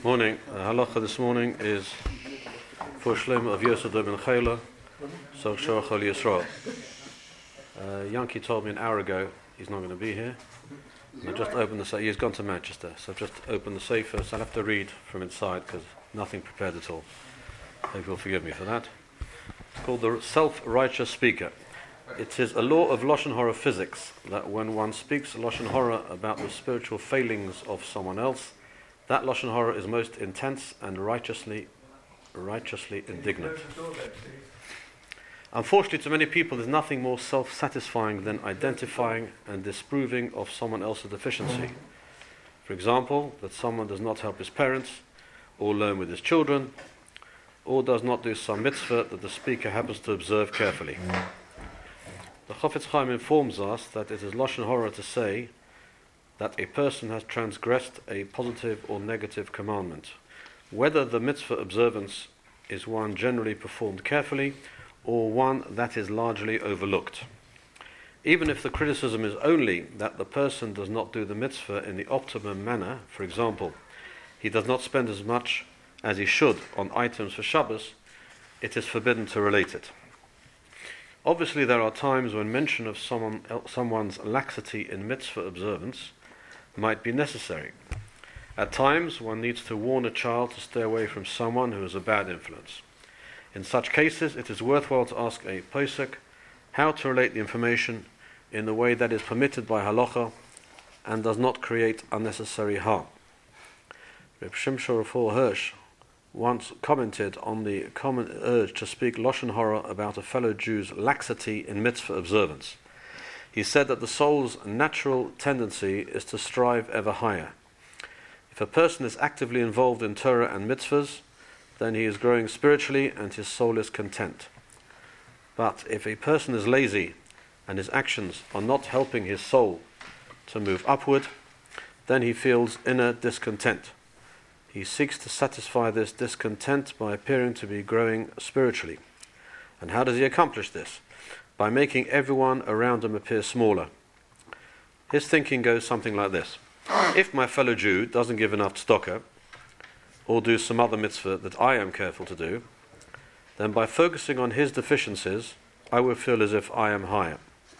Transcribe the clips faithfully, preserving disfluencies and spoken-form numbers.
Morning. Uh, halacha this morning is for Shlomo of Yosef ben Chayla, so Shoach Chol Yisrael. Uh, Yankee told me an hour ago he's not going to be here. And I just opened the safe. He's gone to Manchester, so I've just opened the safe first. I'll have to read from inside because nothing prepared at all. Hope you'll forgive me for that. It's called the self-righteous speaker. It is a law of Lashon Hara physics that when one speaks Lashon Hara about the spiritual failings of someone else, that Lashon Hara is most intense and righteously, righteously indignant. Unfortunately, to many people, there's nothing more self-satisfying than identifying and disproving of someone else's deficiency. For example, that someone does not help his parents, or learn with his children, or does not do some mitzvah that the speaker happens to observe carefully. The Chofetz Chaim informs us that it is Lashon Hara to say that a person has transgressed a positive or negative commandment, whether the mitzvah observance is one generally performed carefully or one that is largely overlooked. Even if the criticism is only that the person does not do the mitzvah in the optimum manner, for example, he does not spend as much as he should on items for Shabbos, it is forbidden to relate it. Obviously, there are times when mention of someone el- someone's laxity in mitzvah observance might be necessary. At times, one needs to warn a child to stay away from someone who is a bad influence. In such cases, it is worthwhile to ask a posek how to relate the information in the way that is permitted by halacha and does not create unnecessary harm. Reb Shimshon Raphael Hirsch once commented on the common urge to speak Lashon Hara about a fellow Jew's laxity in mitzvah observance. He said that the soul's natural tendency is to strive ever higher. If a person is actively involved in Torah and mitzvahs, then he is growing spiritually and his soul is content. But if a person is lazy and his actions are not helping his soul to move upward, then he feels inner discontent. He seeks to satisfy this discontent by appearing to be growing spiritually. And how does he accomplish this? By making everyone around him appear smaller. His thinking goes something like this. If my fellow Jew doesn't give enough tzedakah, or do some other mitzvah that I am careful to do, then by focusing on his deficiencies, I will feel as if I am higher.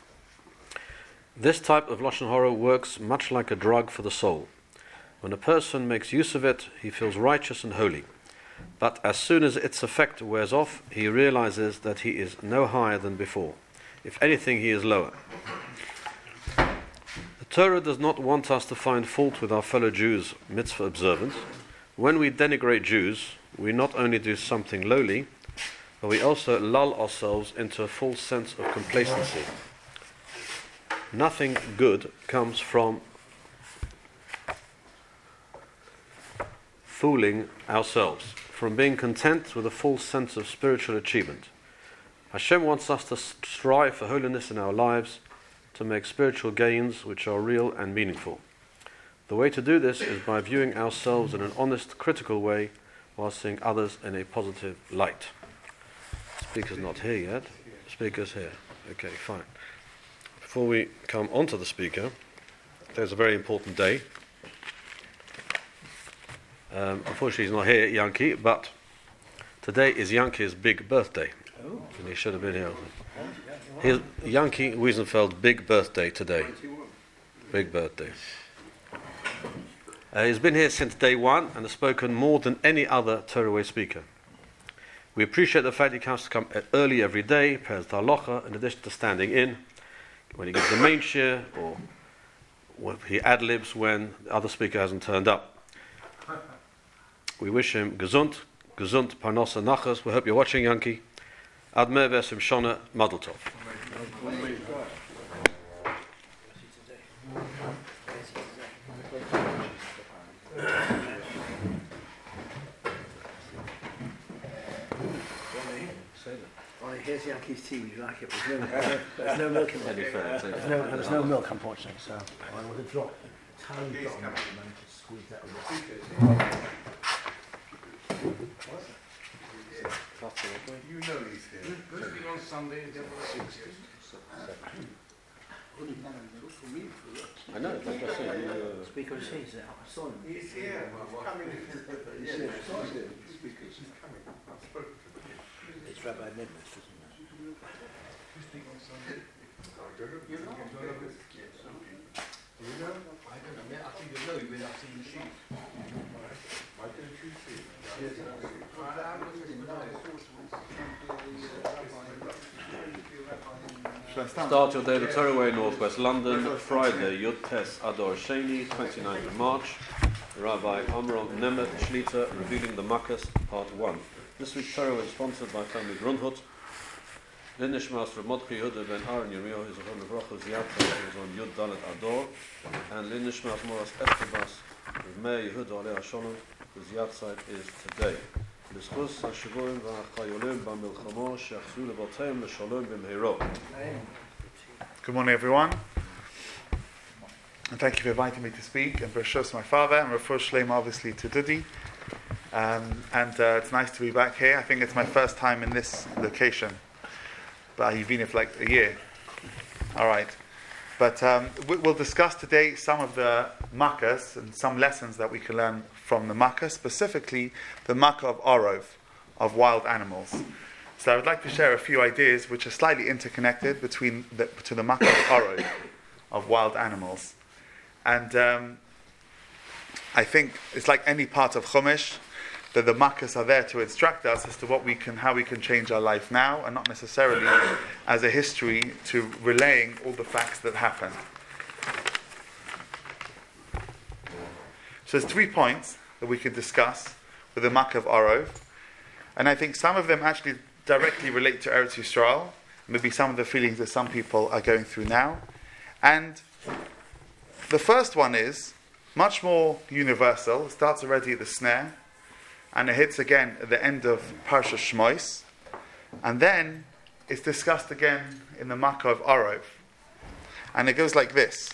This type of Lashon Hara works much like a drug for the soul. When a person makes use of it, he feels righteous and holy. But as soon as its effect wears off, he realizes that he is no higher than before. If anything, he is lower. The Torah does not want us to find fault with our fellow Jews' mitzvah observance. When we denigrate Jews, we not only do something lowly, but we also lull ourselves into a false sense of complacency. Nothing good comes from fooling ourselves, from being content with a false sense of spiritual achievement. Hashem wants us to strive for holiness in our lives, to make spiritual gains which are real and meaningful. The way to do this is by viewing ourselves in an honest, critical way, while seeing others in a positive light. Speaker's not here yet. Speaker's here. Okay, fine. Before we come on to the speaker, there's a very important day. Um, unfortunately, he's not here, Yankee, but today is Yankee's big birthday. Oh. And he should have been here. Here's Yankee Wiesenfeld's big birthday today. Big birthday. Uh, he's been here since day one and has spoken more than any other Torah Way speaker. We appreciate the fact he comes to come early every day, prepares the halacha, in addition to standing in when he gives the main shir, or he ad-libs when the other speaker hasn't turned up. We wish him gesund, gesund, parnasa nachas. We hope you're watching, Yankee. Ad mer v'esim shona, mazel tov. Here's Yankees tea, would you like it? There's no, there's no milk in it. There's no, there's no milk, unfortunately, so I would have dropped a tiny drop and managed to squeeze that away. You know he's here. First thing on Sunday, the other six. I know, like I said, you, uh, Speaker is he, is it? I saw him. He's here. He's coming. He's here. He's coming. I've spoken to him. It's Rabbi Nidmus, isn't it? You know? You know? I don't know. I think you know you've been up to the sheep. Why don't you see? Shall I start? start your daily Torah Way, Northwest London, Friday, Yud Tes Ador Sheni, twenty-ninth of March. Rabbi Amram Nemet Shlita, Revealing the Makkas, Part one. This week's Torah is sponsored by Family Grunhut. Linishmas from Modchi Yehuda ben Aaron Yirmiyahu is on the Bracha Ziyata, is on Yud Dalet Ador, and Linishmas Moras Eftebas with Meir Yehuda Alei Hashalom, the Ziyat site is today. L'schus HaShivurim v'Hachayolim b'Milchamo she'achzu levoteim l'Shalom b'Mehiro. Good morning, everyone. And thank you for inviting me to speak. And Bereshus, my father, and Refuah Shleim, obviously, to Dudi. Um, and uh, it's nice to be back here. I think it's my first time in this location. But you've been here for like a year. All right. But um, we, we'll discuss today some of the makkas and some lessons that we can learn from the makkah, specifically the makkah of Orov, of wild animals. So I would like to share a few ideas which are slightly interconnected between the, to the makkah of Orov, of wild animals. And um, I think it's like any part of Chumash, that the makkas are there to instruct us as to what we can, how we can change our life now, and not necessarily as a history to relaying all the facts that happened. So there's three points that we can discuss with the makkah of Orov, and I think some of them actually directly relate to Eretz Yisrael, maybe some of the feelings that some people are going through now. And the first one is much more universal. It starts already at the snare, and it hits again at the end of Parshas Shmois, and then it's discussed again in the makkah of Orov. And it goes like this.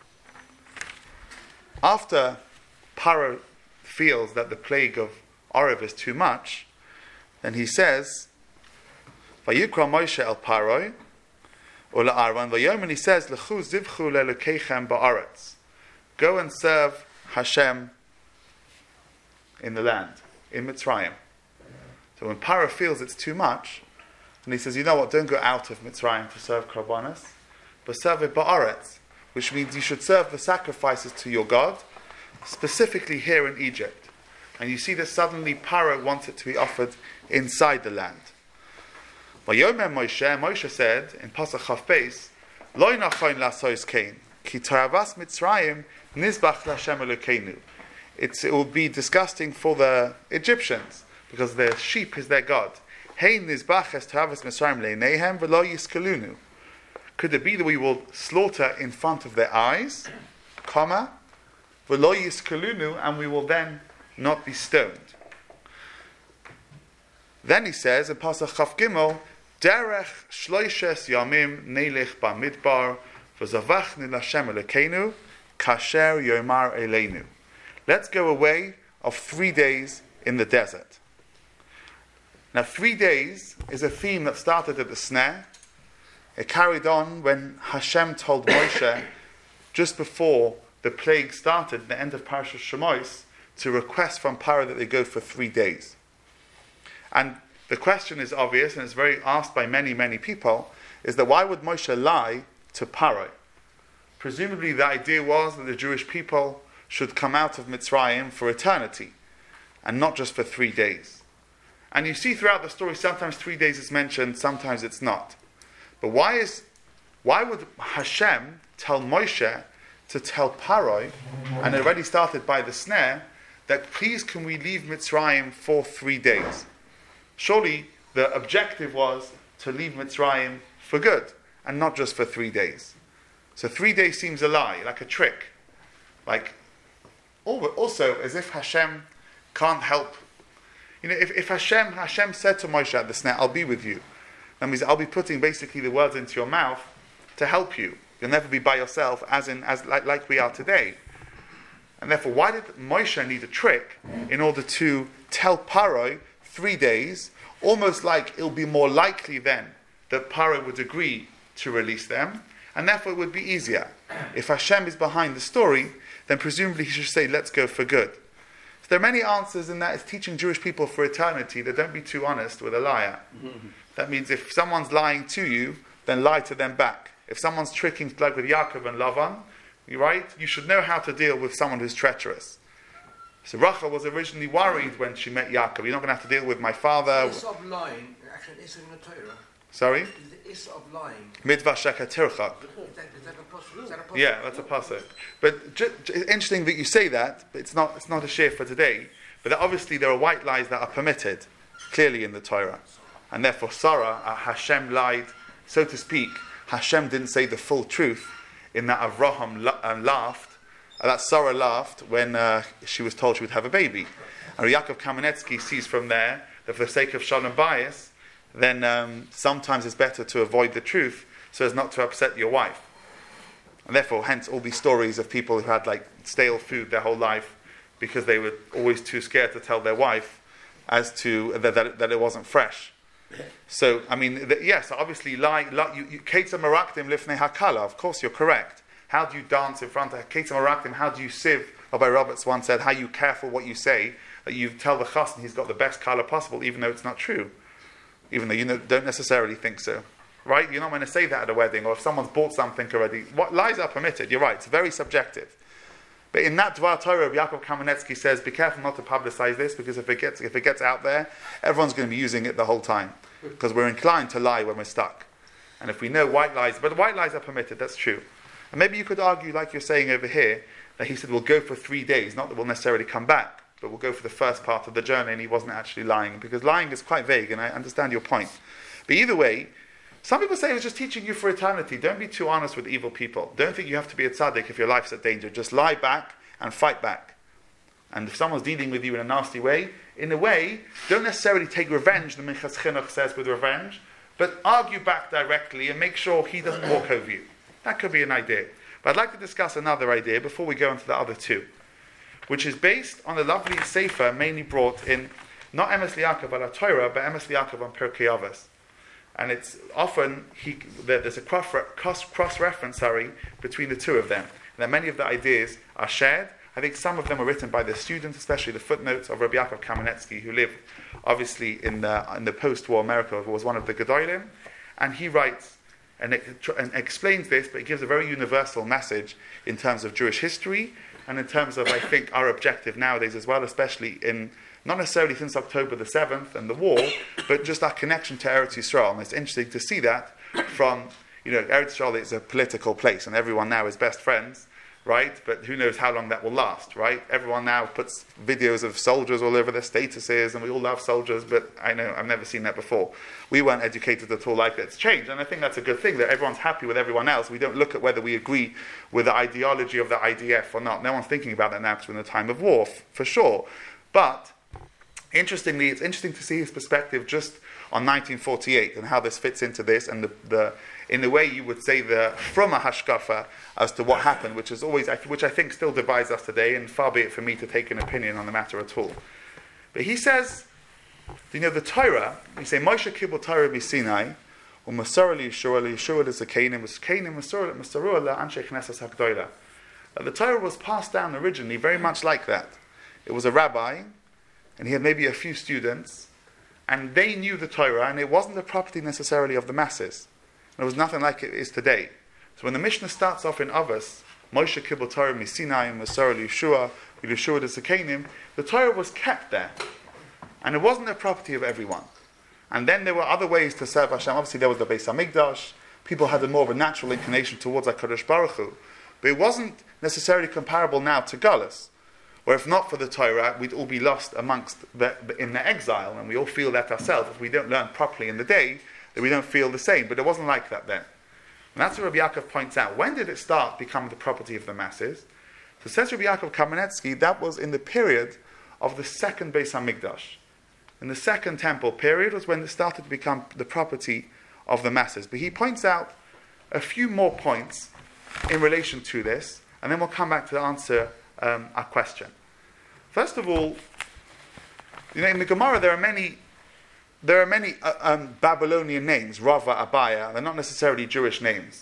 After Paro feels that the plague of Orov is too much, then he says, Vayikra Moshe el Paro, or la'Aaron, Vayomer, and he says, Lechu zivchu le'elokeichem ba'aretz. Go and serve Hashem in the land, in Mitzrayim. So when Paro feels it's too much, and he says, you know what, don't go out of Mitzrayim to serve Karbanos, but serve it ba'aretz, which means you should serve the sacrifices to your God, specifically here in Egypt. And you see that suddenly Paro wants it to be offered inside the land. Vayomer Moshe, Moshe said in Pasach Chaf Beis, Lo nachon lasos kein, ki taravas Mitzrayim nizbach l'Hashem Elokeinu. It's, it will be disgusting for the Egyptians, because their sheep is their God. Hey nizbach es taravas Mitzrayim le'neihem v'lo yiskalunu. Could it be that we will slaughter in front of their eyes, comma, v'lo yiskalunu, and we will then not be stoned? Then he says in Pasach Chaf Gimel, Derech shloishes yamim neilech ba'midbar v'zavachni l'Hashem Elokeinu kasher yomar eleinu. Let's go away of three days in the desert. Now, three days is a theme that started at the snare. It carried on when Hashem told Moshe, just before the plague started, at the end of Parashas Shemos, to request from Paro that they go for three days. And the question is obvious, and it's very asked by many, many people, is that why would Moshe lie to Paro? Presumably the idea was that the Jewish people should come out of Mitzrayim for eternity, and not just for three days. And you see throughout the story, sometimes three days is mentioned, sometimes it's not. But why is, why would Hashem tell Moshe to tell Paro, and it already started by the snare, that please can we leave Mitzrayim for three days? Surely the objective was to leave Mitzrayim for good, and not just for three days. So three days seems a lie, like a trick. Like, also as if Hashem can't help. You know, if, if Hashem Hashem said to Moshe at the snare, I'll be with you, that means I'll be putting basically the words into your mouth to help you. You'll never be by yourself, as in as like, like we are today. And therefore, why did Moshe need a trick in order to tell Paro three days, almost like it'll be more likely then that Paro would agree to release them, and therefore it would be easier. If Hashem is behind the story, then presumably he should say, let's go for good. So there are many answers in that. It's teaching Jewish people for eternity that don't be too honest with a liar. Mm-hmm. That means if someone's lying to you, then lie to them back. If someone's tricking, like with Yaakov and Lavan, you right, you should know how to deal with someone who's treacherous. So Rachel was originally worried when she met Yaakov. You're not going to have to deal with my father. The issue of lying, actually, is in the Torah. Sorry? Is the issue of lying. Midva Sheka Tircha. Is that, is that a pasuk? Is that a pasuk? Yeah, that's a pasuk. But ju- ju- it's interesting that you say that, but it's not, it's not a share for today. But that obviously there are white lies that are permitted, clearly in the Torah. And therefore Sarah, uh, Hashem lied, so to speak. Hashem didn't say the full truth in that Avraham la- uh, laughed, uh, that Sarah laughed when uh, she was told she would have a baby. And Yaakov Kamenetsky sees from there that for the sake of shalom bayis, then um, sometimes it's better to avoid the truth so as not to upset your wife. And therefore, hence all these stories of people who had like stale food their whole life because they were always too scared to tell their wife as to that, that, that it wasn't fresh. So, I mean, the, yes, obviously, lie, lie, you, you, Keitza Maraktim Lifnei Hakala, of course you're correct. How do you dance in front of Keitza Maraktim? How do you sieve? Rabbi Roberts once said, how you careful what you say, that you tell the chassan he's got the best color possible, even though it's not true. Even though you know, don't necessarily think so. Right? You're not going to say that at a wedding, or if someone's bought something already. What lies are permitted, you're right, it's very subjective. But in that Dvar Torah, Yaakov Kamenetsky says, be careful not to publicize this, because if it gets if it gets out there, everyone's going to be using it the whole time. Because we're inclined to lie when we're stuck. And if we know white lies, but white lies are permitted, that's true. And maybe you could argue, like you're saying over here, that he said we'll go for three days, not that we'll necessarily come back, but we'll go for the first part of the journey, and he wasn't actually lying, because lying is quite vague, and I understand your point. But either way, some people say it was just teaching you for eternity. Don't be too honest with evil people. Don't think you have to be a tzaddik if your life's at danger. Just lie back and fight back. And if someone's dealing with you in a nasty way, in a way, don't necessarily take revenge, the Minchas Chinuch says with revenge, but argue back directly and make sure he doesn't walk over you. That could be an idea. But I'd like to discuss another idea before we go into the other two, which is based on a lovely sefer mainly brought in, not Emes Liakov al Torah, but Emes Liakov on Pirkei Avos. And it's often, he, there's a cross, cross, cross reference, sorry, between the two of them. And that many of the ideas are shared. I think some of them are written by the students, especially the footnotes of Rabbi Yaakov Kamenetsky, who lived obviously in the, in the post-war America, who was one of the Gedolim. And he writes and, and explains this, but he gives a very universal message in terms of Jewish history and in terms of, I think, our objective nowadays as well, especially in, not necessarily since October the seventh and the war, but just our connection to Eretz Yisrael. And it's interesting to see that from, you know, Eretz Yisrael is a political place, and everyone now is best friends, right? But who knows how long that will last, right? Everyone now puts videos of soldiers all over their statuses, and we all love soldiers, but I know, I've never seen that before. We weren't educated at all like that. It's changed, and I think that's a good thing, that everyone's happy with everyone else. We don't look at whether we agree with the ideology of the I D F or not. No one's thinking about that now because we're in a time of war, f- for sure. But interestingly, it's interesting to see his perspective just on nineteen forty-eight and how this fits into this, and the, the in the way you would say the from a hashkafa as to what happened, which is always, which I think still divides us today, and far be it for me to take an opinion on the matter at all. But he says, you know, the Torah, we say Moshe Kibbutz Torah b'Sinai, or Masar Yeshua Yeshua l'Zakenim, Zakenim Masar Masarua la'Anshe Knesset HaGdola. The Torah was passed down originally very much like that. It was a rabbi, and he had maybe a few students, and they knew the Torah, and it wasn't the property necessarily of the masses. And it was nothing like it is today. So when the Mishnah starts off in Avos, Moshe Kibbutz Torah Misinai, Masar Yeshua, Yeshua the Zakenim, the Torah was kept there. And it wasn't the property of everyone. And then there were other ways to serve Hashem. Obviously there was the Beis HaMikdash. People had a more of a natural inclination towards HaKadosh Baruch Hu. But it wasn't necessarily comparable now to Galus, where if not for the Torah, we'd all be lost amongst the, the, in the exile, and we all feel that ourselves. If we don't learn properly in the day, that we don't feel the same. But it wasn't like that then. And that's what Rabbi Yaakov points out. When did it start becoming the property of the masses? So says Rabbi Yaakov Kamenetsky, that was in the period of the second Beis HaMikdash. In the second temple period was when it started to become the property of the masses. But he points out a few more points in relation to this, and then we'll come back to answer um, our question. First of all, you know, in the Gemara there are many there are many uh, um, Babylonian names, Rava, Abaya. They're not necessarily Jewish names.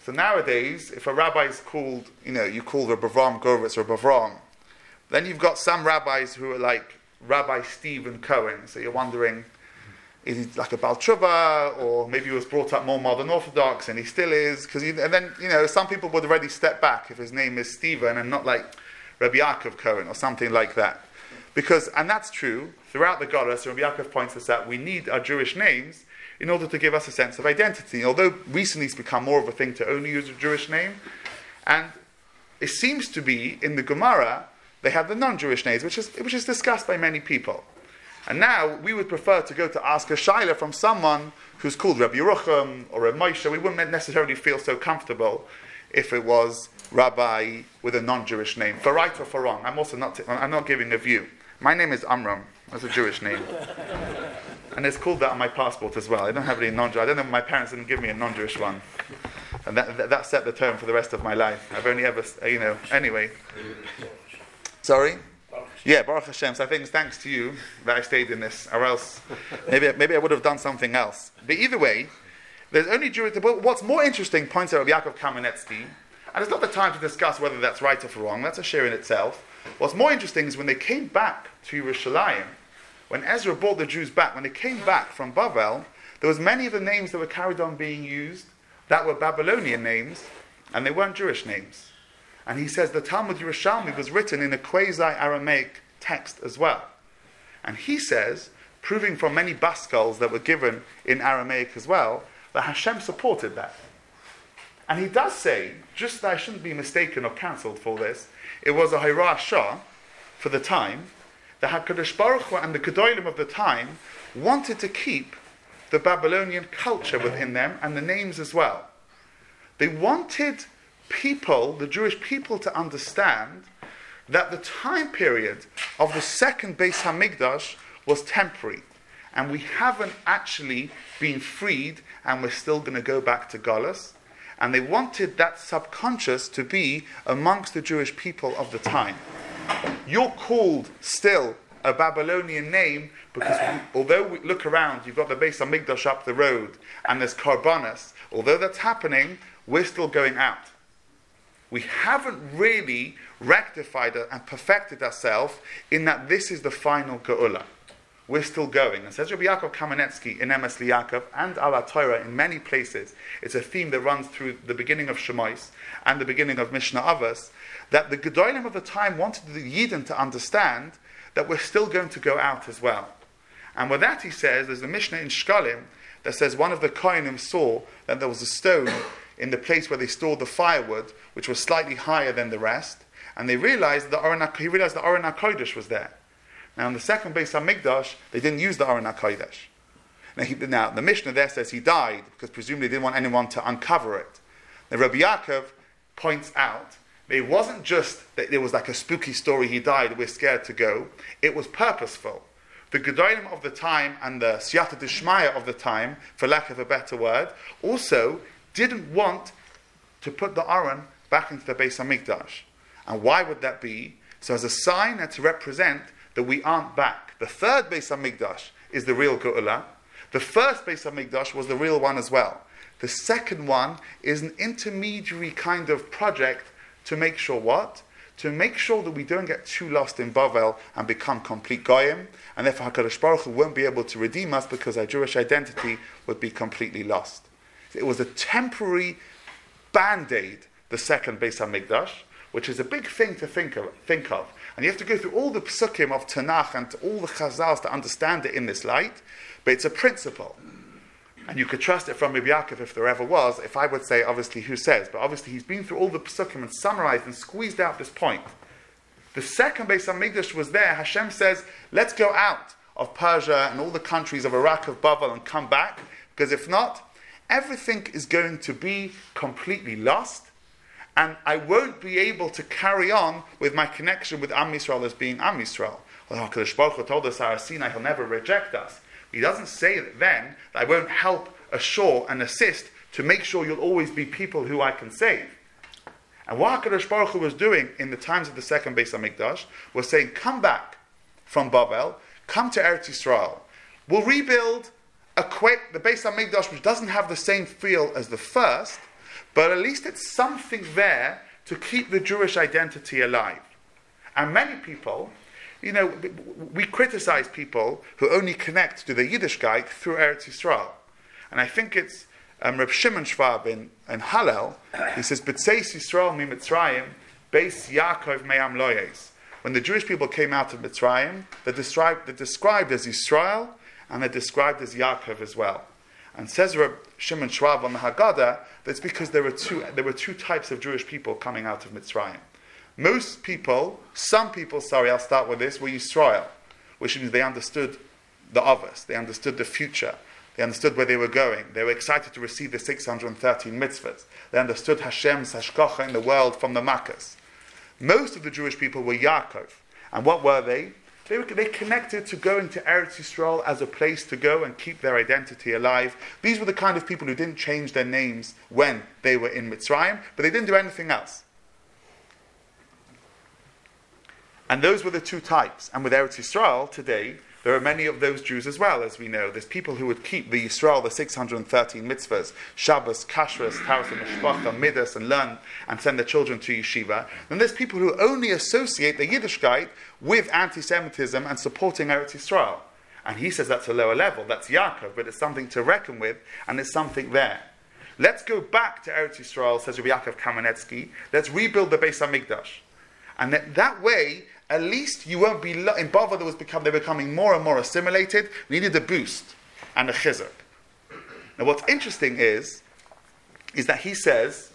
So nowadays, if a rabbi is called, you know, you call Rabbi Avram Gorovitz or Rabbi Avram, then you've got some rabbis who are like Rabbi Stephen Cohen. So you're wondering, is he like a Baal Tshuva, or maybe he was brought up more modern Orthodox and he still is? Because and then, you know, some people would already step back if his name is Stephen and not like Rabbi Yaakov Cohen or something like that. Because, and that's true, throughout the Goddess, Rabbi Yaakov points us out, we need our Jewish names in order to give us a sense of identity. Although recently it's become more of a thing to only use a Jewish name, and it seems to be, in the Gemara, they have the non-Jewish names, which is which is discussed by many people. And now, we would prefer to go to ask a Shaila from someone who's called Rabbi Yerucham or Rabbi Moshe. We wouldn't necessarily feel so comfortable if it was Rabbi with a non-Jewish name. For right or for wrong. I'm also not, t- I'm not giving a view. My name is Amram. That's a Jewish name. And it's called that on my passport as well. I don't have any non-Jewish. I don't know, my parents didn't give me a non-Jewish one. And that, that, that set the tone for the rest of my life. I've only ever, you know, anyway. Sorry? Yeah, Baruch Hashem. So I think it's thanks to you that I stayed in this, or else maybe maybe I would have done something else. But either way, there's only Jewish. What's more interesting, points out Yaakov Kamenetsky, and it's not the time to discuss whether that's right or wrong. That's a share in itself. What's more interesting is when they came back to Yerushalayim, when Ezra brought the Jews back, when they came back from Bavel, there was many of the names that were carried on being used that were Babylonian names, and they weren't Jewish names. And he says the Talmud Yerushalmi was written in a quasi-Aramaic text as well. And he says, proving from many baskuls that were given in Aramaic as well, that Hashem supported that. And he does say, just that I shouldn't be mistaken or cancelled for this, it was a Hirah Shah for the time, the HaKadosh Baruch Hu and the Gedolim of the time wanted to keep the Babylonian culture within them and the names as well. They wanted people, the Jewish people, to understand that the time period of the second Beis HaMikdash was temporary, and we haven't actually been freed, and we're still going to go back to Galus. And they wanted that subconscious to be amongst the Jewish people of the time. You're called still a Babylonian name because we, although we look around, you've got the Beis HaMikdash up the road, and there's Karbanas. Although that's happening, we're still going out. We haven't really rectified and perfected ourselves in that this is the final Geula. We're still going. And says Rabbi Yaakov Kamenetsky in Emes Liyaakov and Ala Torah in many places, it's a theme that runs through the beginning of Shemais and the beginning of Mishnah Avos, that the Gedolim of the time wanted the Yidden to understand that we're still going to go out as well. And with that he says, there's a Mishnah in Shkalim that says one of the Kohanim saw that there was a stone in the place where they stored the firewood, which was slightly higher than the rest, and they realized that Aron he realized that Aron HaKodesh was there. Now, in the second Beis HaMikdash, they didn't use the Aron HaKodesh. Now, he, now, the Mishnah there says he died because presumably they didn't want anyone to uncover it. Now, Rabbi Yaakov points out that it wasn't just that there was like a spooky story, he died, we're scared to go. It was purposeful. The Gedolim of the time and the Siyata Dishmaya of the time, for lack of a better word, also didn't want to put the Aron back into the Beis HaMikdash. And why would that be? So as a sign and to represent that we aren't back. The third Beis HaMikdash is the real Geula. The first Beis HaMikdash was the real one as well. The second one is an intermediary kind of project to make sure what? To make sure that we don't get too lost in Bavel and become complete Goyim, and therefore HaKadosh Baruch Hu won't be able to redeem us because our Jewish identity would be completely lost. It was a temporary band-aid, the second Beis HaMikdash, which is a big thing to think of, think of. And you have to go through all the psukim of Tanakh and all the chazals to understand it in this light, but it's a principle. And you could trust it from Rabbi Yaakov if there ever was, if I would say, obviously, who says, but obviously he's been through all the psukim and summarized and squeezed out this point. The second Beis HaMikdash was there. Hashem says, let's go out of Persia and all the countries of Iraq, of Babel, and come back, because if not, everything is going to be completely lost, and I won't be able to carry on with my connection with Am Yisrael as being Am Yisrael. Although HaKadosh Baruch Hu told us, Har Sinai, he'll never reject us. He doesn't say that then that I won't help, assure, and assist to make sure you'll always be people who I can save. And what HaKadosh Baruch Hu was doing in the times of the second Beis HaMikdash was saying, come back from Babel, come to Eretz Yisrael. We'll rebuild, equate the Beis HaMikdash, which doesn't have the same feel as the first, but at least it's something there to keep the Jewish identity alive. And many people, you know, we criticize people who only connect to the Yiddishkeit through Eretz Yisrael. And I think it's um, Reb Shimon Schwab in, in Hallel, he says, B'tzeis Yisrael mi Mitzrayim, Beis Yaakov me'am loyes. When the Jewish people came out of Mitzrayim, they're described, they're described as Yisrael, and they're described as Yaakov as well. And says Reb Shimon Schwab on the Haggadah, that's because there were two there were two types of Jewish people coming out of Mitzrayim. Most people, some people, sorry, I'll start with this, were Yisrael, which means they understood the Avos, they understood the future, they understood where they were going, they were excited to receive the six hundred thirteen mitzvahs, they understood Hashem's hashgacha in the world from the Makkos. Most of the Jewish people were Yaakov, and what were they? They were they connected to going to Eretz Yisrael as a place to go and keep their identity alive. These were the kind of people who didn't change their names when they were in Mitzrayim, but they didn't do anything else. And those were the two types. And with Eretz Yisrael today, there are many of those Jews as well, as we know. There's people who would keep the Yisrael, the six hundred thirteen mitzvahs, Shabbos, Kashrus, Taras and Mishpacha, Midas, and learn and send their children to yeshiva. And there's people who only associate the Yiddishkeit with anti-Semitism and supporting Eretz Yisrael. And he says that's a lower level, that's Yaakov, but it's something to reckon with, and there's something there. Let's go back to Eretz Yisrael, says Rabbi Yaakov Kamenetsky. Let's rebuild the Beis HaMikdash. And that, that way, at least you won't be lo- in Bava that was become they're becoming more and more assimilated. We needed a boost and a chizuk. Now, what's interesting is, is that he says,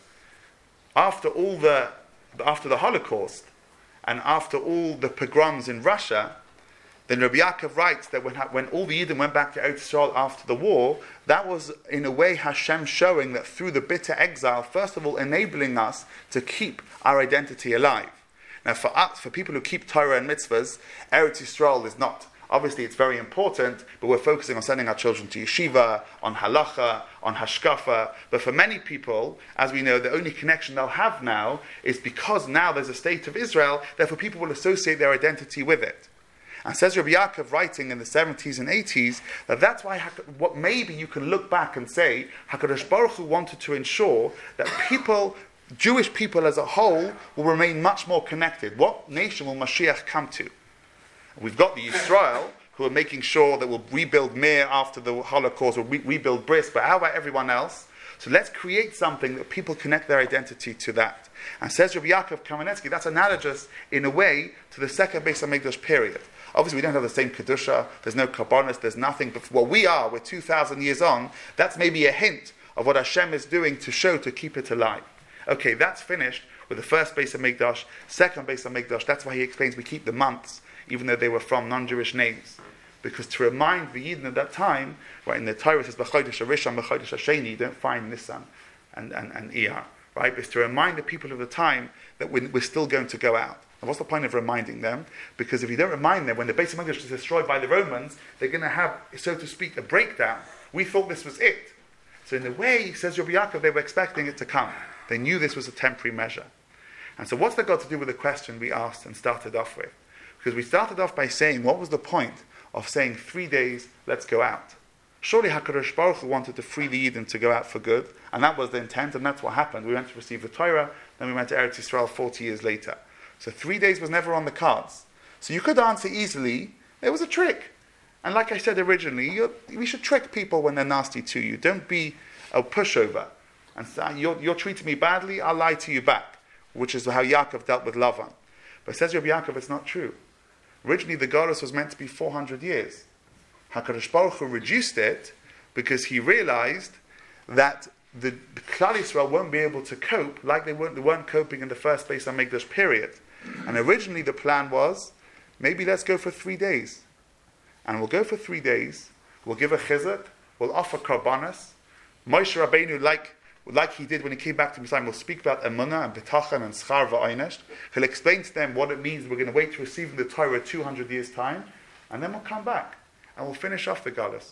after all the after the Holocaust and after all the pogroms in Russia, then Rabbi Yaakov writes that when when all the Yidden went back to Eretz Yisrael after the war, that was in a way Hashem showing that through the bitter exile, first of all, enabling us to keep our identity alive. Now, for us, for people who keep Torah and mitzvahs, Eretz Yisrael is not. Obviously, it's very important, but we're focusing on sending our children to yeshiva, on halacha, on hashkafa. But for many people, as we know, the only connection they'll have now is because now there's a state of Israel, therefore people will associate their identity with it. And says Rabbi Yaakov, writing in the seventies and eighties, that that's why what maybe you can look back and say, HaKadosh Baruch Hu wanted to ensure that people, Jewish people as a whole, will remain much more connected. What nation will Mashiach come to? We've got the Yisrael, who are making sure that we'll rebuild Mir after the Holocaust, or re- rebuild Bris, but how about everyone else? So let's create something that people connect their identity to that. And says Rabbi Yaakov Kamenetsky, that's analogous in a way to the second Beis HaMikdash period. Obviously, we don't have the same Kedusha, there's no Karbonos, there's nothing, but what we are, we're two thousand years on, that's maybe a hint of what Hashem is doing to show, to keep it alive. Okay, that's finished with the first Beis HaMikdash, second Beis HaMikdash. That's why he explains we keep the months, even though they were from non-Jewish names. Because to remind the Yidden at that time, right, in the Torah it says, B'chodesh HaRishon, B'chodesh HaSheni, you don't find Nisan and, and, and Iyar. Right? It's to remind the people of the time that we're, we're still going to go out. And what's the point of reminding them? Because if you don't remind them, when the Beis HaMikdash is destroyed by the Romans, they're going to have, so to speak, a breakdown. We thought this was it. So in a way, says Rabbi Yaakov, they were expecting it to come. They knew this was a temporary measure. And so what's that got to do with the question we asked and started off with? Because we started off by saying, what was the point of saying three days, let's go out? Surely HaKadosh Baruch Hu wanted to free the Eden to go out for good, and that was the intent, and that's what happened. We went to receive the Torah, then we went to Eretz Yisrael forty years later. So three days was never on the cards. So you could answer easily, it was a trick. And like I said originally, you're, we should trick people when they're nasty to you. Don't be a pushover. And say, you're, you're treating me badly, I'll lie to you back, which is how Yaakov dealt with Lavan. But says Rabbi Yaakov, it's not true. Originally, the Golus was meant to be four hundred years. HaKadosh Baruch Hu reduced it because he realized that the, the Klal Yisrael won't be able to cope like they weren't, they weren't coping in the first Beis HaMikdash period. And originally the plan was, maybe let's go for three days. And we'll go for three days, we'll give a chizuk, we'll offer karbanos. Moshe Rabbeinu, like like he did when he came back to Mitzrayim, will speak about emunah and betachan and schar v'aynesh. He'll explain to them what it means. We're going to wait to receive the Torah two hundred years' time, and then we'll come back, and we'll finish off the Galus.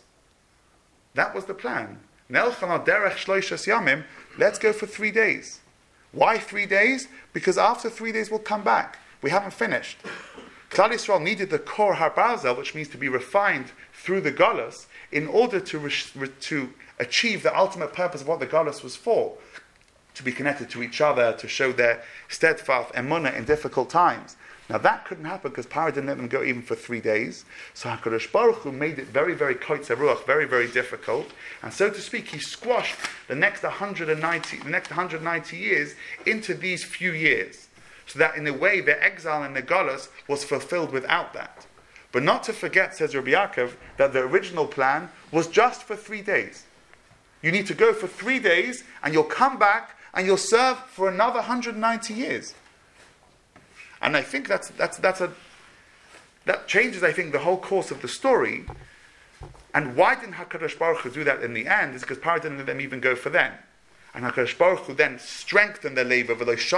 That was the plan. Nelchan al derech shloishes yamim, let's go for three days. Why three days? Because after three days we'll come back. We haven't finished. Klal Yisrael needed the kor harbarzel, which means to be refined through the Galus, in order to, re- to achieve the ultimate purpose of what the Galus was for. to be connected to each other, to show their steadfast emunah in difficult times. Now that couldn't happen because Paro didn't let them go even for three days. So HaKadosh Baruch Hu made it very, very koitzer ruach, very, very difficult. And so to speak, he squashed the next one hundred ninety, the next one hundred ninety years into these few years. So that in a way, their exile and their galus was fulfilled without that. But not to forget, says Rabbi Yaakov, that the original plan was just for three days. You need to go for three days, and you'll come back, and you'll serve for another one hundred ninety years. And I think that's that's that's a that changes, I think, the whole course of the story. And why didn't HaKadosh Baruch Hu do that in the end? Is because Paro didn't let them even go for them. And HaKadosh Baruch Hu then strengthened their labor.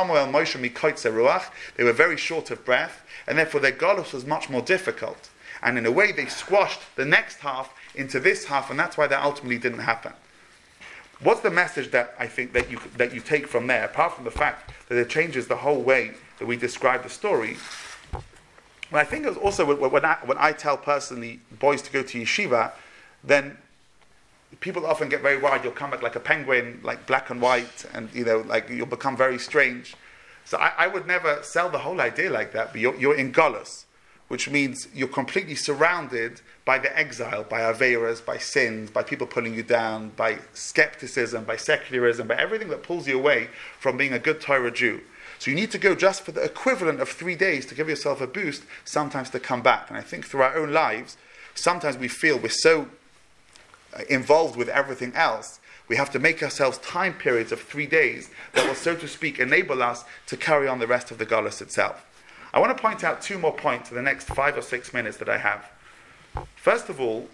They were very short of breath, and therefore their galus was much more difficult. And in a way, they squashed the next half into this half, and that's why that ultimately didn't happen. What's the message that I think that you that you take from there, apart from the fact that it changes the whole way that we describe the story? Well, I think it was also when I, when I tell personally boys to go to yeshiva, then people often get very worried. You'll come back like a penguin, like black and white, and you know, like you'll become very strange. So I, I would never sell the whole idea like that. But you're, you're in galus, which means you're completely surrounded by the exile, by averas, by sins, by people pulling you down, by skepticism, by secularism, by everything that pulls you away from being a good Torah Jew. So you need to go just for the equivalent of three days to give yourself a boost, sometimes to come back. And I think through our own lives, sometimes we feel we're so involved with everything else, we have to make ourselves time periods of three days that will, so to speak, enable us to carry on the rest of the galus itself. I want to point out two more points in the next five or six minutes that I have. First of all,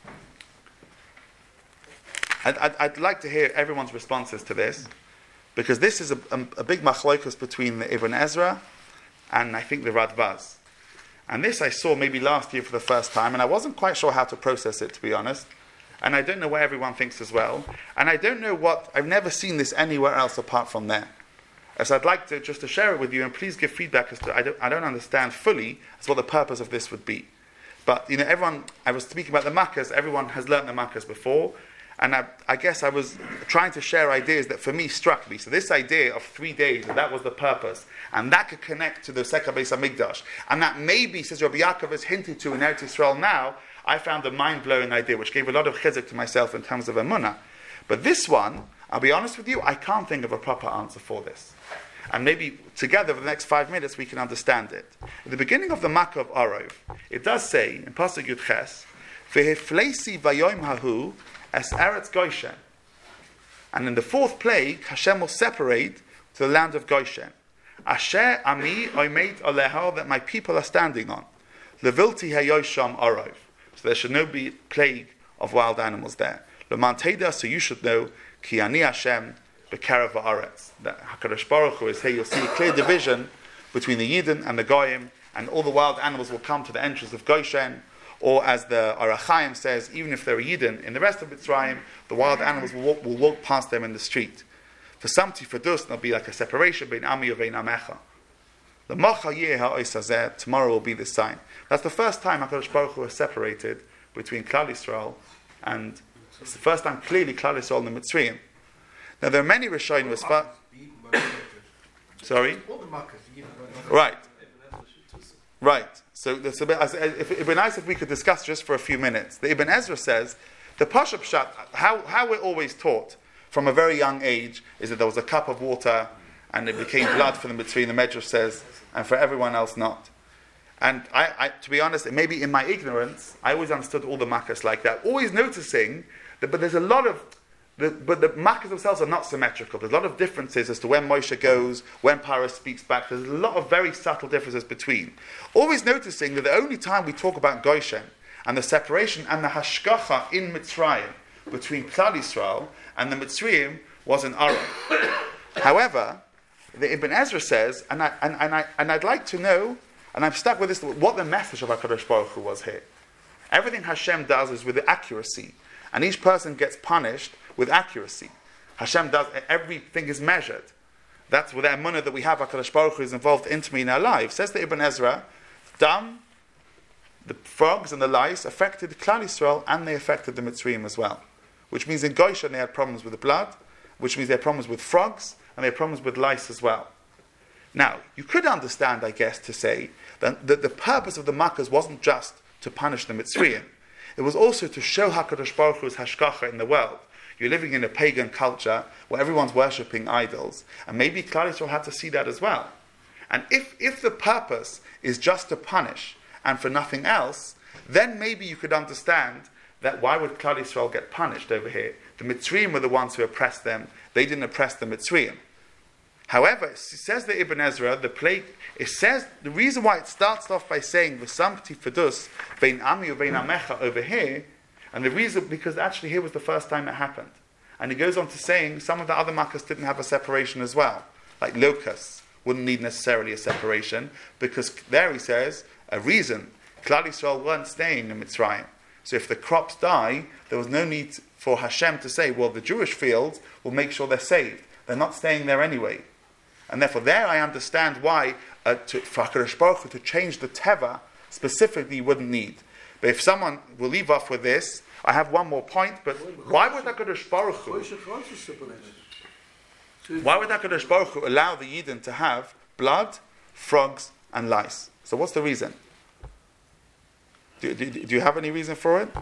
I'd, I'd, I'd like to hear everyone's responses to this, because this is a, a, a big machlokus between the Ibn Ezra and I think the Radvaz. And this I saw maybe last year for the first time, and I wasn't quite sure how to process it, to be honest. And I don't know what everyone thinks as well. And I don't know what, I've never seen this anywhere else apart from there. So I'd like to just to share it with you, and please give feedback as to, I don't, I don't understand fully as what the purpose of this would be. But, you know, everyone, I was speaking about the Makkahs, everyone has learnt the Makkahs before, and I, I guess I was trying to share ideas that for me struck me. So this idea of three days, that that was the purpose, and that could connect to the Sekah Beis HaMikdash, and that maybe, says Rabbi Yaakov, has hinted to in Eretz Yisrael now, I found a mind-blowing idea, which gave a lot of chizuk to myself in terms of emunah. But this one, I'll be honest with you, I can't think of a proper answer for this. And maybe together for the next five minutes we can understand it. At the beginning of the Makkah of Arov, it does say in Pasuk Yud Ches, "V'hifleisi vayom hahu es eretz Goshen." And in the fourth plague, Hashem will separate to the land of Goshen. Asher ami oimed aleha, that my people are standing on. Levilti hayosham Arov. So there should no be plague of wild animals there. L'man teda, so you should know, ki ani Hashem b'karav ha'aretz. That HaKadosh Baruch Hu is here. You'll see a clear division between the Yidden and the Goyim, and all the wild animals will come to the entrance of Goshen. Or as the Arachaim says, even if they're Yidden in the rest of Mitzrayim, the wild animals will walk, will walk past them in the street. For Samti for Dus, there'll be like a separation between Ami and Amecha. The Macha Yeh HaOisazeh, tomorrow will be the sign. That's the first time HaKadosh Baruch Hu has separated between Klal Yisrael and it's the first time clearly Klal Yisrael and the Mitzrayim. Now there are many Rishonim as far. Sorry? Right. Right. So it's a bit, if, it'd be nice if we could discuss just for a few minutes. The Ibn Ezra says, the Pashup Pshat, how, how we're always taught from a very young age is that there was a cup of water and it became blood for the Mitzrayim, the Medrash says, and for everyone else not. And I, I, to be honest, maybe in my ignorance, I always understood all the Makkahs like that, always noticing that, but there's a lot of, the, but the Makkahs themselves are not symmetrical. There's a lot of differences as to when Moshe goes, when Paro speaks back. There's a lot of very subtle differences between. Always noticing that the only time we talk about Goshen and the separation and the hashgacha in Mitzrayim between Klal Yisrael and the Mitzrayim was in Aram. However, the Ibn Ezra says, and, I, and, and, I, and I'd like to know, and I'm stuck with this, what the message of HaKadosh Baruch Hu was here. Everything Hashem does is with accuracy, and each person gets punished with accuracy. Hashem does, everything is measured. That's with the emunah that we have, HaKadosh Baruch Hu is involved intimately in our lives. Says the Ibn Ezra, Dam, the frogs and the lice affected Klal Yisrael, and they affected the Mitzrayim as well. Which means in Goshen they had problems with the blood, which means they had problems with frogs, and they had problems with lice as well. Now, you could understand, I guess, to say that the, the purpose of the Makkahs wasn't just to punish the Mitzrayim. It was also to show HaKadosh Baruch Hu's hashgacha in the world. You're living in a pagan culture where everyone's worshipping idols, and maybe Klal Yisrael had to see that as well. And if, if the purpose is just to punish and for nothing else, then maybe you could understand that why would Klal Yisrael get punished over here? The Mitzrayim were the ones who oppressed them. They didn't oppress the Mitzrayim. However, it says the Ibn Ezra, the plague, it says, the reason why it starts off by saying, V'samti fedus, vein ami vein amecha over here, and the reason, because actually here was the first time it happened. And it goes on to saying, some of the other Makkahs didn't have a separation as well. Like locusts wouldn't need necessarily a separation, because there he says, a reason, Klal Yisrael weren't staying in Mitzrayim. So if the crops die, there was no need for Hashem to say, well, the Jewish fields will make sure they're saved. They're not staying there anyway. And therefore, there I understand why uh, to, for HaKadosh Baruch Hu to change the teva specifically you wouldn't need. But if someone will leave off with this, I have one more point. But why would HaKadosh Baruch Hu? Why would HaKadosh Baruch Hu allow the Yidden to have blood, frogs, and lice? So what's the reason? Do, do, do you have any reason for it?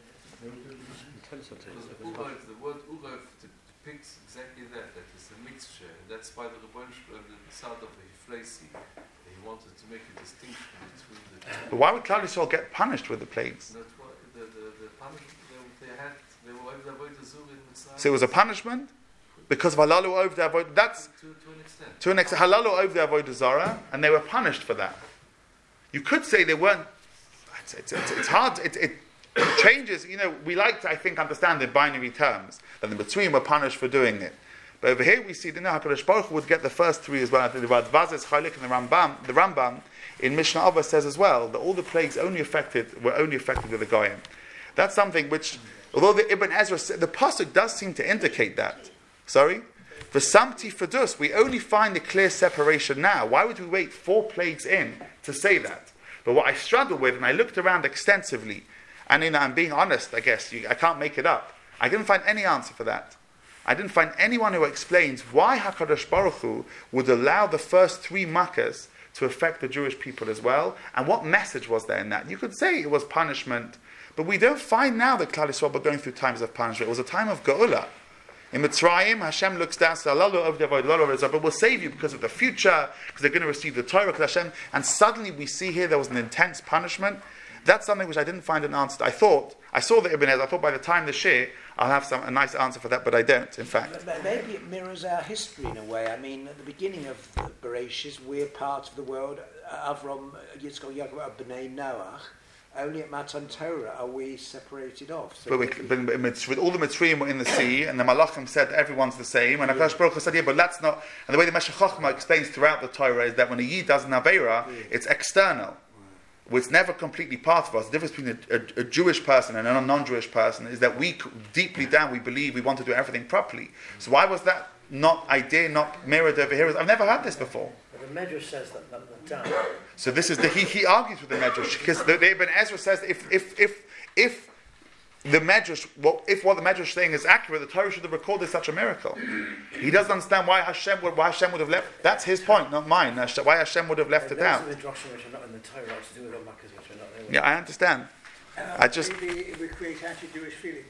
The word Urev depicts exactly that. That is a mixture. That's why the Rebbeinu Shalom, the Tzad of the Hifleisi, he wanted to make a distinction between the two. But why would Klal Yisrael get punished with the plagues? That's why the, the, the punishment they, they had, they were over the Avodah Zarah in Mitzrayim. So it was a punishment? Because of halalu over the avodah, that's to, to an extent. To an extent, halalu over the avodah zara, and they were punished for that. You could say they weren't. It's, it's, it's, it's hard. It, it changes. You know, we like to, I think, understand in binary terms that the Mitzrayim were punished for doing it. But over here we see that HaKadosh Baruch Hu would get the first three as well. I think the Radvazes, Chaylik, and the Rambam, the Rambam in Mishnah Abba says as well that all the plagues only affected were only affected with the Goyim. That's something which, although the Ibn Ezra, the pasuk does seem to indicate that. Sorry, for Samti Fedus, we only find the clear separation now. Why would we wait four plagues in to say that? But what I struggle with, and I looked around extensively, and you know, I'm being honest, I guess you, I can't make it up. I didn't find any answer for that. I didn't find anyone who explains why HaKadosh Baruch Hu would allow the first three Makkahs to affect the Jewish people as well, and what message was there in that? You could say it was punishment, but we don't find now that Klal Yisrael were going through times of punishment. It was a time of Geula. In Mitzrayim, Hashem looks down, says, but we'll save you because of the future, because they're going to receive the Torah, Hashem. And suddenly we see here there was an intense punishment. That's something which I didn't find an answer to. I thought, I saw the Ibn Ezra, I thought by the time the Shir, I'll have some, a nice answer for that, but I don't, in fact. Maybe it mirrors our history in a way. I mean, at the beginning of Bereshis, we're part of the world, Avram, Yitzchak, Yaakov, B'nai Noach. Only at Matan Torah are we separated off. So but, we, but, but with all the Mitzrayim were in the sea, and the Malachim said everyone's the same, and HaKadosh Baruch Hu said, yeah, but that's not. And the way the Meshech Chochmah explains throughout the Torah is that when a Yid does an Aveira, yeah. it's external. Well, it's never completely part of us. The difference between a, a, a Jewish person and a non-Jewish person is that we, deeply down, we believe we want to do everything properly. So why was that not idea, not mirrored over here? I've never heard this before. The Medrash says that, that, that down. So this is the he, he argues with the Medrash because the, the Ibn Ezra says if if if if the Medrash well, if what the Medrash is saying is accurate, the Torah should have recorded such a miracle. He doesn't understand why Hashem would why Hashem would have left. That's his point, not mine. Why Hashem would have left it out. Those are the drashim which are not in the Torah, to do with the Makkahs which are not there. Yeah, I understand. Uh, I just. Maybe it would create anti-Jewish feeling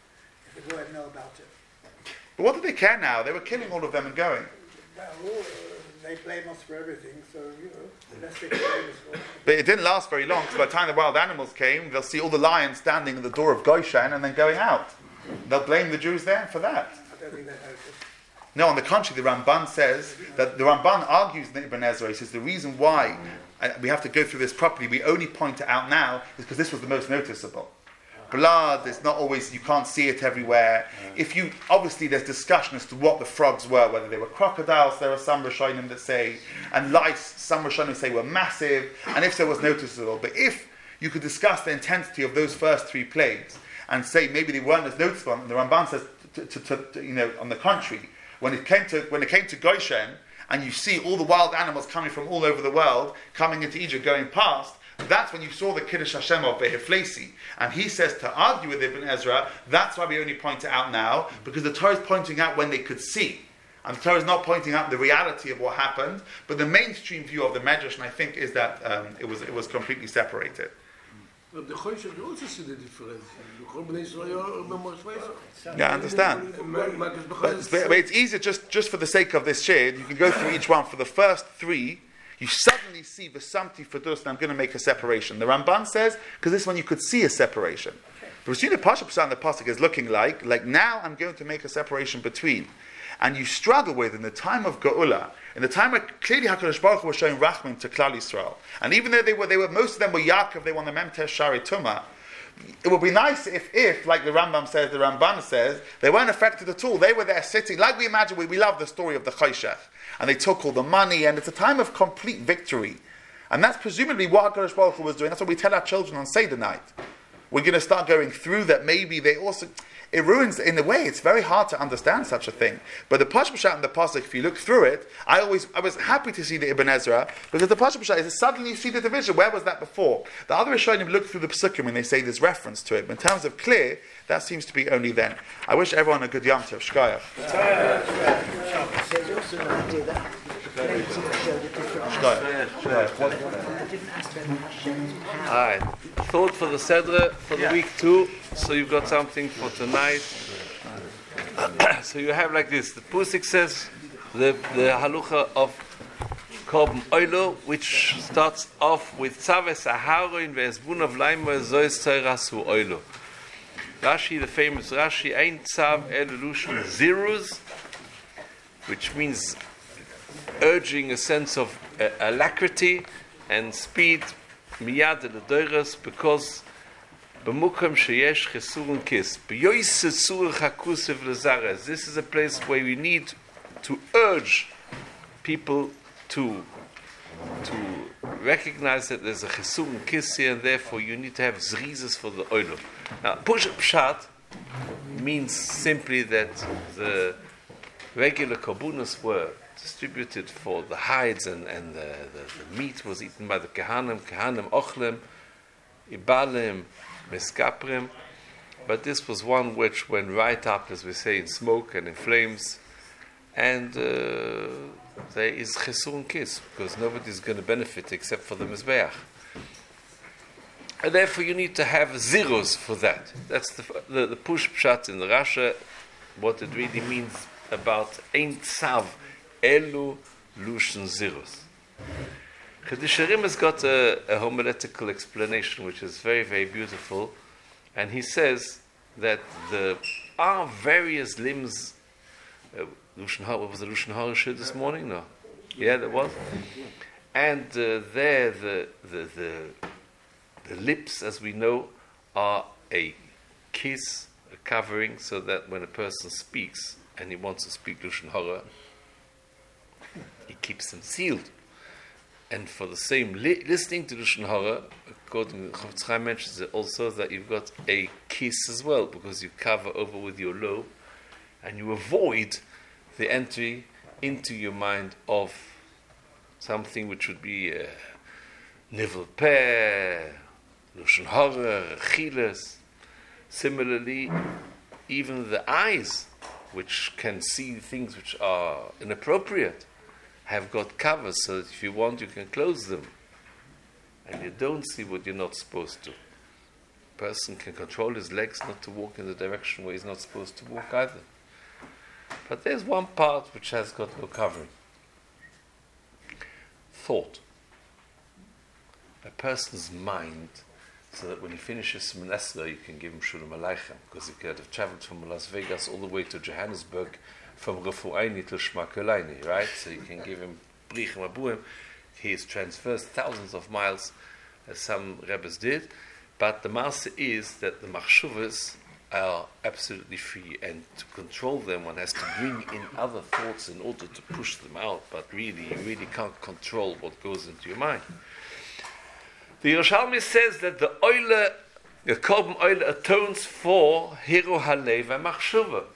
if the word know about it. But what do they care now? They were killing all of them and going. Well, they blame us for everything, so, you know, the less they can blame us for. But it didn't last very long, because by the time the wild animals came, they'll see all the lions standing at the door of Goshen and then going out. They'll blame the Jews there for that. I don't think that noticed. No, on the contrary, the Ramban says, that the Ramban argues in Ibn Ezra, he says the reason why uh, we have to go through this properly, we only point it out now, is because this was the most noticeable. Blood, it's not always, you can't see it everywhere. If you, obviously there's discussion as to what the frogs were, whether they were crocodiles, there are some Rishonim that say, and lice, some Rishonim say were massive, and if so was noticeable. But if you could discuss the intensity of those first three plagues, and say maybe they weren't as noticeable, and the Ramban says, to, to, to, to, you know, on the contrary, when it came to, when it came to Goshen, and you see all the wild animals coming from all over the world, coming into Egypt, going past, that's when you saw the Kiddush Hashem of Beheflesi. And he says to argue with Ibn Ezra, that's why we only point it out now, because the Torah is pointing out when they could see. And the Torah is not pointing out the reality of what happened, but the mainstream view of the Medrash, and I think, is that um, it was it was completely separated. But the Choshech, you also see the difference. Yeah, I understand. But it's, but it's easier, just, just for the sake of this shade, you can go through each one. For the first three, you suddenly see V'samti Fadus, and I'm going to make a separation. The Ramban says, because this one you could see a separation. But we see the Pasha Pshat, the Pasuk is looking like, like now I'm going to make a separation between. And you struggle with, in the time of Geula, in the time where clearly HaKadosh Baruch Hu was showing Rachman to Klal Yisrael, and even though they were, they were, most of them were Yaakov, they were on the Memtesh Shari Tumah, it would be nice if, if, like the Rambam says, the Ramban says, they weren't affected at all. They were there sitting, like we imagine, we, we love the story of the Choshech, and they took all the money, and it's a time of complete victory. And that's presumably what HaKadosh Baruch Hu was doing. That's what we tell our children on Seder night. We're going to start going through that. Maybe they also... It ruins, in a way, it's very hard to understand such a thing. But the Pasha Pshat and the Pasuk, if you look through it, I always, I was happy to see the Ibn Ezra, because the Pasha Pshat is suddenly you see the division. Where was that before? The other Rishonim look through the Pesukim and they say there's reference to it. But in terms of clear, that seems to be only then. I wish everyone a good Yom Tov. Shkayach. There's also an idea that plenty showed a different Alright, thought for the Sedra for the yeah. week two, so you've got something for tonight. So you have like this, the Pusik says, the, the Halucha of Korban Oilo, which starts off with Tzaves Aharon ve'ezbun of Laimo zois tzarasu Oilo. Rashi, the famous Rashi, Ein Tzav Elulushin Ziruz, which means urging a sense of uh, alacrity and speed, miyad el-doiros, because b'mukom sheyesh chesurun kis, b'yoyse tzur chakusev lezares. This is a place where we need to urge people to to recognize that there's a chesurun kis here, and therefore you need to have zrizes for the oilo. Now, push pshat means simply that the regular korbanos were distributed for the hides, and, and the, the, the meat was eaten by the Kehanim, Kehanim Ochlem, Ibalim, Meskaprim, but this was one which went right up, as we say, in smoke and in flames, and uh, there is Chesurun Kis, because nobody's going to benefit except for the Mizbeach. And therefore you need to have zeros for that. That's the, the, the push pshat in the Rasha, what it really means about Ein Tzav Elu Lushan Zeros. Chedush Harim has got a, a homiletical explanation which is very, very beautiful, and he says that there are various limbs. Uh, Lushan Hara, was the Lushan Hara shir this morning? No. Yeah, there was. And uh, there, the, the the the lips, as we know, are a kiss, a covering, so that when a person speaks and he wants to speak Lushan Hara, he keeps them sealed. And for the same li- listening to Lushan Hara, according to Chofetz Chaim mentions it also that you've got a kiss as well, because you cover over with your lobe and you avoid the entry into your mind of something which would be uh, nivel peh, Lushan Hara, chiles. Similarly, even the eyes, which can see things which are inappropriate, have got covers, so that if you want, you can close them. And you don't see what you're not supposed to. A person can control his legs not to walk in the direction where he's not supposed to walk either. But there's one part which has got no covering. Thought. A person's mind, so that when he finishes Siman Esra, you can give him Shulam Aleichem, because he could have traveled from Las Vegas all the way to Johannesburg, from Refu'aini to Shmakolaini, right? So you can give him Brichem Abuim. He has traversed thousands of miles, as some Rebbes did, but the master is that the Machshuvas are absolutely free, and to control them, one has to bring in other thoughts in order to push them out, but really, you really can't control what goes into your mind. The Yerushalmi says that the oile, the Korban oile atones for Hiru Halev and Machshuvah.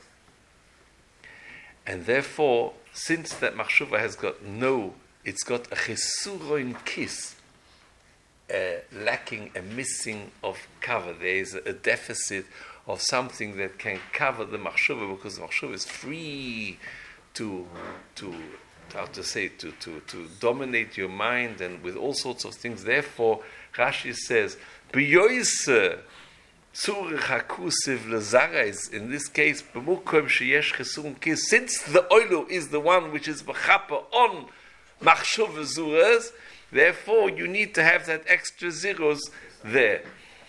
And therefore, since that Machshuvah has got no, it's got a Chesuroin kiss, uh, lacking, a missing of cover. There is a, a deficit of something that can cover the Machshuvah, because the Machshuvah is free to to how to say to to to dominate your mind and with all sorts of things. Therefore, Rashi says, "B'yoyse tzurich hakusiv lezareis." In this case, b'mukom sheyesh chesurim kis. Since the oilo is the one which is b'chapa on machshuv zuras, therefore you need to have that extra zeros there,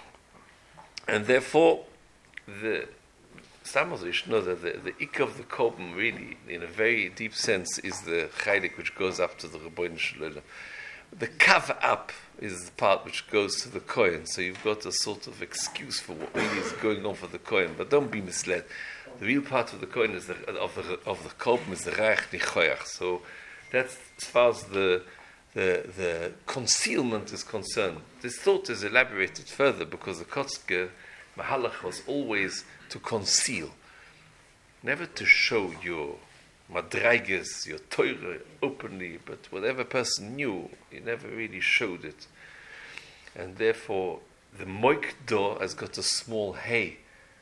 and therefore the. Some of you should know that the, the ik of the Koben really, in a very deep sense, is the chaylik which goes up to the Rebbeinu Shalom. The cover up is the part which goes to the Kohen. So you've got a sort of excuse for what really is going on for the Kohen. But don't be misled. The real part of the Kohen is the, of the of the Koben is the Reich Nichoyach. So that's as far as the the the concealment is concerned. This thought is elaborated further because the Kotzke Mahalach was always to conceal, never to show your madraigas, your Torah openly, but whatever person knew, he never really showed it. And therefore, the moikdo has got a small hey.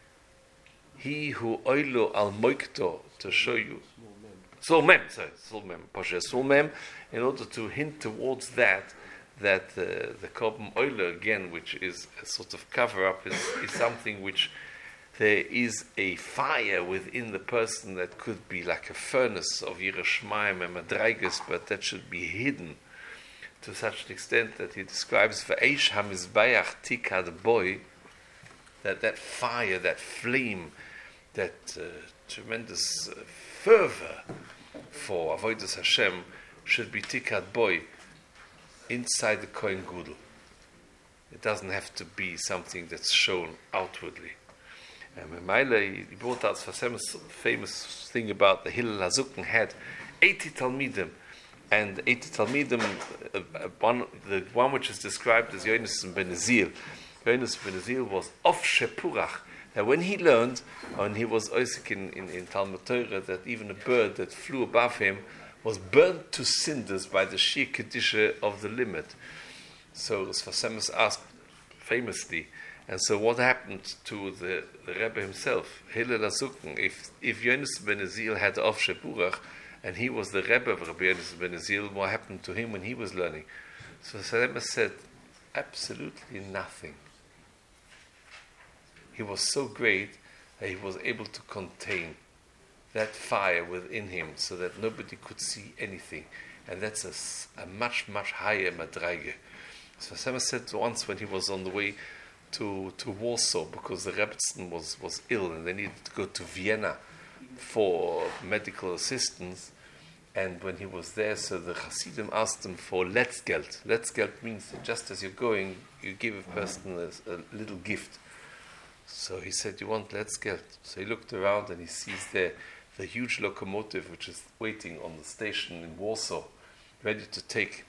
He who oilo al moikdo, to show you. Sul mem, sorry, sul mem, pasha sul mem, in order to hint towards that, that uh, the korban oilo again, which is a sort of cover up, is, is something which there is a fire within the person that could be like a furnace of Yerushalayim and Madraigas, but that should be hidden to such an extent that he describes V'eish hamizbayach tikad boy, that that fire, that flame, that uh, tremendous uh, fervor for Avodas Hashem should be tikad boy inside the Kohen Gudel. It doesn't have to be something that's shown outwardly. And Memaila, he brought out a famous, famous thing about the Hillel HaZuken had eighty Talmidim, and eighty Talmidim, uh, uh, one, the one which is described as Yonis ben Ezil. Yonis ben Ezil was of Shepurach. And when he learned, when he was Oisik in, in, in Talmud Torah, that even a bird that flew above him was burnt to cinders by the sheer Kedisha of the limit. So Sfasemus asked famously, and so what happened to the, the Rebbe himself, Hillel HaZuken, if if Yonis ben Ezil had Of Sheburach, and he was the Rebbe of Rabbi Yonis ben Ezil, what happened to him when he was learning? So Sfasemus said, absolutely nothing. He was so great that he was able to contain that fire within him so that nobody could see anything. And that's a, a much, much higher madraige. So Sfasemus said once when he was on the way to, to Warsaw, because the Rebbetzin was, was ill and they needed to go to Vienna for medical assistance, and when he was there, so the Hasidim asked him for Letzgeld. Letzgeld means that just as you're going, you give a person a, a little gift. So he said, you want Letzgeld? So he looked around and he sees there the huge locomotive which is waiting on the station in Warsaw, ready to take.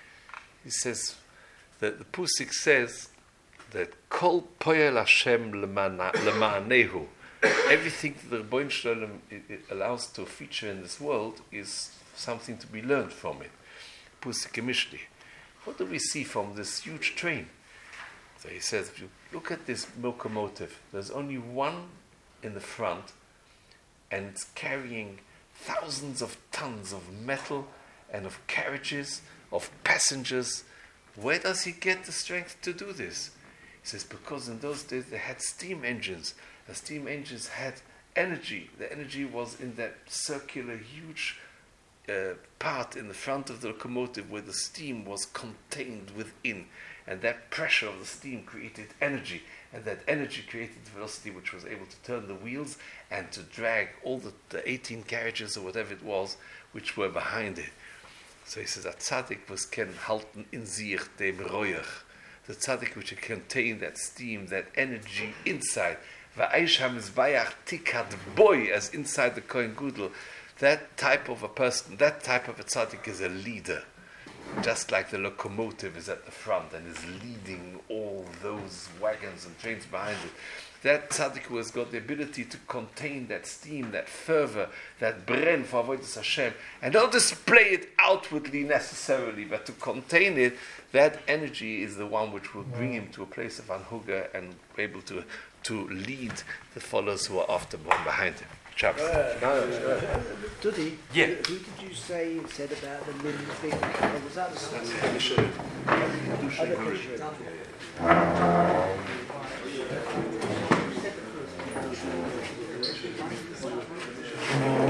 He says that the Pusik says that Kol Poyel Hashem Lema'anehu, everything that the Rebbeinu Shalom allows to feature in this world is something to be learned from it. Pusik Mishli. What do we see from this huge train? So he says, if you look at this locomotive, there's only one in the front, and it's carrying thousands of tons of metal and of carriages, of passengers. Where does he get the strength to do this? He says, because in those days they had steam engines. The steam engines had energy. The energy was in that circular, huge uh, part in the front of the locomotive where the steam was contained within. And that pressure of the steam created energy. And that energy created the velocity which was able to turn the wheels and to drag all the, the eighteen carriages or whatever it was which were behind it. So he says, a tzaddik was ken halten in sich dem royach. The tzaddik which contained that steam, that energy inside. Va'eish hamizbayach tikad boy, as inside the Kohen Gudel. That type of a person, that type of a tzaddik is a leader. Just like the locomotive is at the front and is leading all those wagons and trains behind it. That tzaddik who has got the ability to contain that steam, that fervor, that bren for avodas Hashem, and not display it outwardly necessarily, but to contain it, that energy is the one which will bring him to a place of anhuga and be able to, to lead the followers who are after one behind him. Chaps. Duddy, Yeah. who did you say said about the limb thing? Oh, was that the other picture?